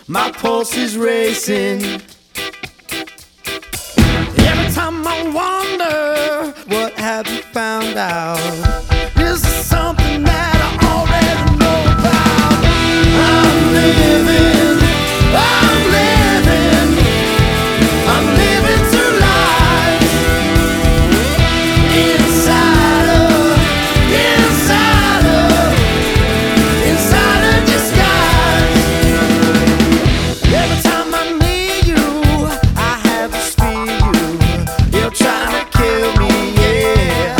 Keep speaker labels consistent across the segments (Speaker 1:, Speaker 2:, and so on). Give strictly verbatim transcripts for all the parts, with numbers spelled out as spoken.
Speaker 1: My pulse is racing. Every time I wonder, what have you found out? This is something that I already know about. I'm living, I'm living, I'm living two lives. Inside of, inside of, inside of disguise. Every time I need you, I have to feel you. You're trying to kill me, yeah.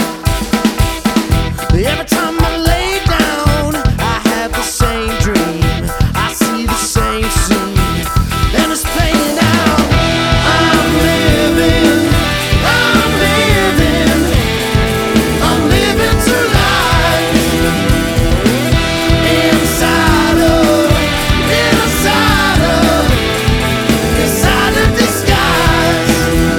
Speaker 1: Every time I lay down, I have the same dream. I see the same scene, and it's playing out. I'm living, I'm living, I'm living two lives. Inside of, inside of, inside of disguise.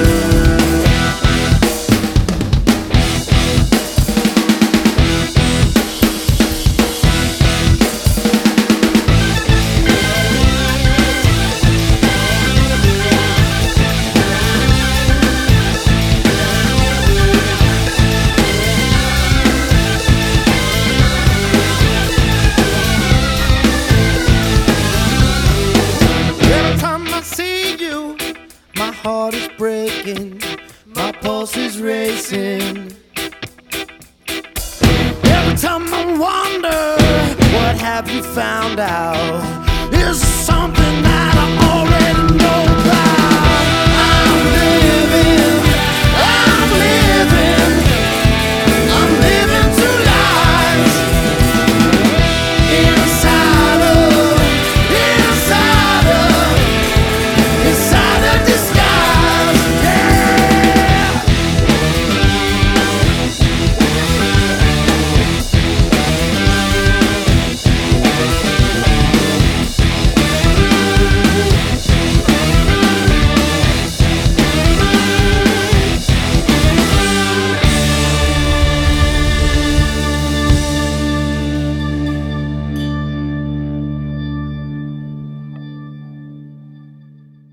Speaker 1: Every time I see you, my heart is breaking, my pulse is racing. Every time I wonder, what have you found out? Is something that I already